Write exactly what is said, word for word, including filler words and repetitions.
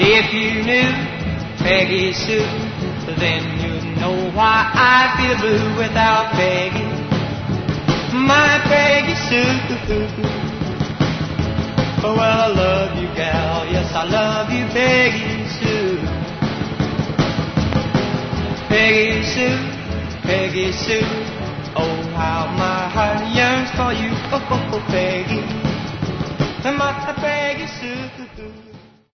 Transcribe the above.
If you knew Peggy Sue, then you'd know why I feel blue without Peggy, my Peggy Sue. Well, I love you, gal, yes, I love you, Peggy Sue. Peggy Sue, Peggy Sue, oh, how my heart yearns for you, oh, oh, oh Peggy, my Peggy Sue.